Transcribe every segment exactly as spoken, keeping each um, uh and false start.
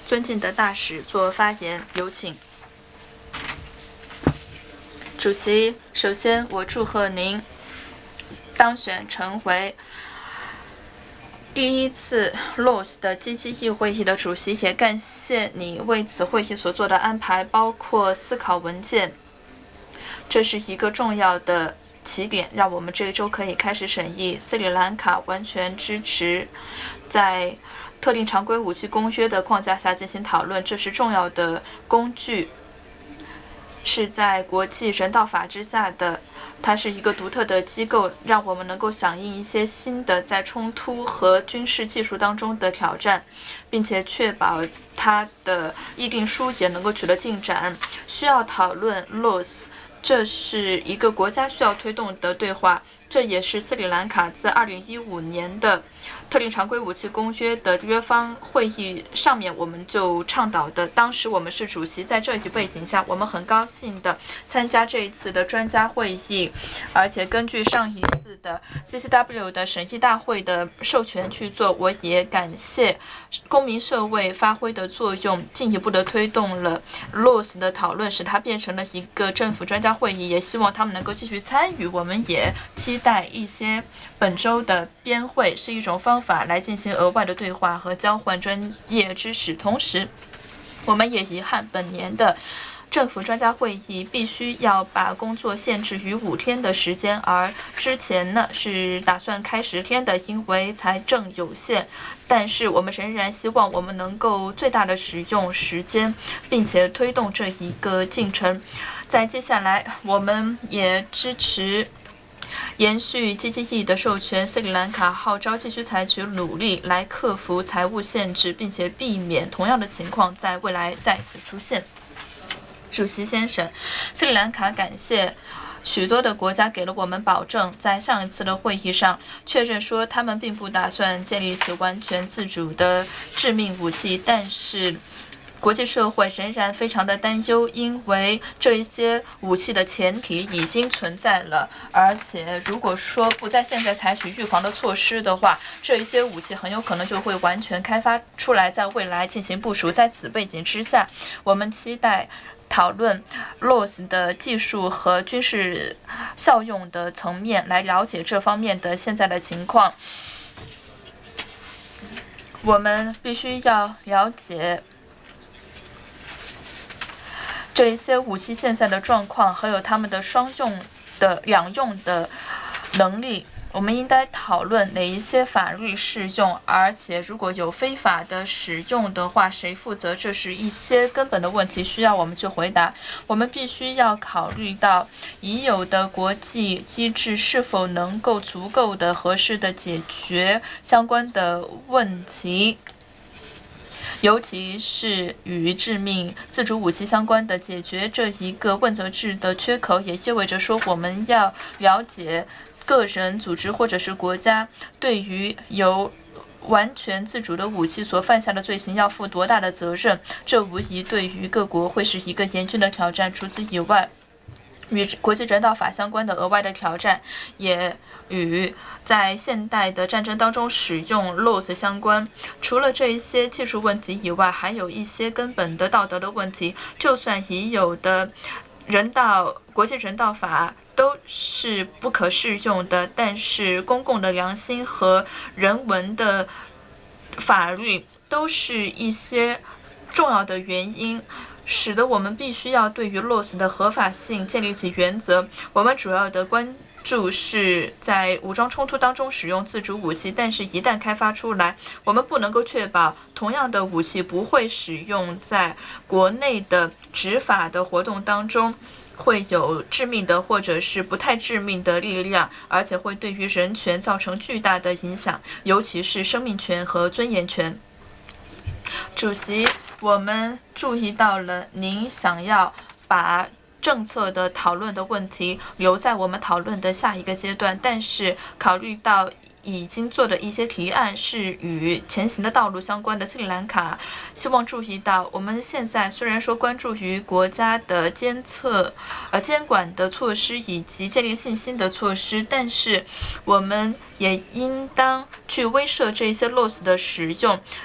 尊敬的大使做发言，有请。主席，首先我祝贺您当选成为第一次 L O S 的 G G E 会议的主席，也感谢你为此会议所做的安排，包括思考文件。这是一个重要的起点，让我们这一周可以开始审议。斯里兰卡完全支持在特定常规武器公约的框架下进行讨论，这是重要的工具，是在国际人道法之下的。它是一个独特的机构，让我们能够响应一些新的在冲突和军事技术当中的挑战，并且确保它的议定书也能够取得进展。需要讨论 L O S， 这是一个国家需要推动的对话，这也是斯里兰卡自二零一五年的特定常规武器公约的约方会议上面我们就倡导的。当时我们是主席，在这一背景下，我们很高兴的参加这一次的专家会议，而且根据上一次的 C C W 的审议大会的授权去做。我也感谢公民社会发挥的作用，进一步的推动了 L O S 的讨论，使它变成了一个政府专家会议，也希望他们能够继续参与。我们也期待一些本周的编会是一种方法来进行额外的对话和交换专业知识。同时，我们也遗憾本年的政府专家会议必须要把工作限制于五天的时间，而之前呢是打算开十天的，因为财政有限。但是我们仍然希望我们能够最大的使用时间，并且推动这一个进程。在接下来，我们也支持延续 G G E 的授权，斯里兰卡号召继续采取努力来克服财务限制，并且避免同样的情况在未来再次出现。主席先生，斯里兰卡感谢许多的国家给了我们保证，在上一次的会议上确认说他们并不打算建立起完全自主的致命武器，但是国际社会仍然非常的担忧，因为这一些武器的前提已经存在了，而且如果说不在现在采取预防的措施的话，这一些武器很有可能就会完全开发出来，在未来进行部署。在此背景之下，我们期待讨论 L O S 的技术和军事效用的层面，来了解这方面的现在的情况。我们必须要了解这一些武器现在的状况，还有他们的双用的两用的能力。我们应该讨论哪一些法律适用，而且如果有非法的使用的话，谁负责？这是一些根本的问题，需要我们去回答。我们必须要考虑到已有的国际机制是否能够足够的合适的解决相关的问题，尤其是与致命自主武器相关的。解决这一个问责制的缺口，也意味着说我们要了解个人、组织或者是国家对于由完全自主的武器所犯下的罪行要负多大的责任，这无疑对于各国会是一个严峻的挑战。除此以外，与国际人道法相关的额外的挑战，也与在现代的战争当中使用 L O S 相关。除了这一些技术问题以外，还有一些根本的道德的问题。就算已有的人道国际人道法都是不可适用的，但是公共的良心和人文的法律都是一些重要的原因，使得我们必须要对于 L O S 的合法性建立起原则。我们主要的关注是在武装冲突当中使用自主武器，但是一旦开发出来，我们不能够确保同样的武器不会使用在国内的执法的活动当中，会有致命的或者是不太致命的力量，而且会对于人权造成巨大的影响，尤其是生命权和尊严权。主席，我们注意到了您想要把政策的讨论的问题留在我们讨论的下一个阶段，但是考虑到已经做的一些提案是与前行的道路相关的，斯里兰卡希望注意到，我们现在虽然说关注于国家的监测、呃监管的措施以及建立信心的措施，但是我们也应当去威慑这些 L O S 的使用。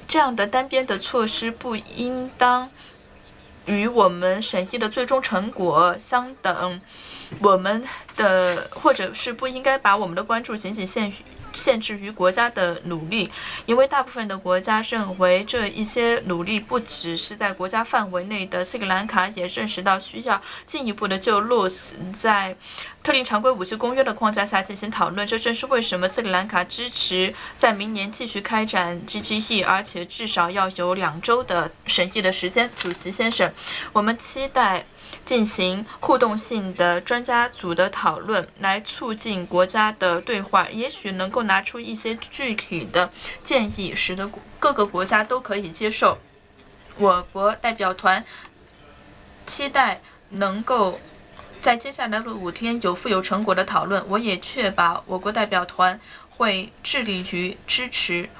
这样的单边的措施不应当与我们审议的最终成果相等，我们的或者是不应该把我们的关注仅仅限于限制于国家的努力，因为大部分的国家认为这一些努力不只是在国家范围内的。斯里兰卡也认识到需要进一步的就落实在特定常规武器公约的框架下进行讨论，这正是为什么斯里兰卡支持在明年继续开展 G G E， 而且至少要有两周的审议的时间。主席先生，我们期待进行互动性的专家组的讨论，来促进国家的对话，也许能够拿出一些具体的建议，使得各个国家都可以接受。我国代表团期待能够在接下来的五天有富有成果的讨论，我也确保我国代表团会致力于支持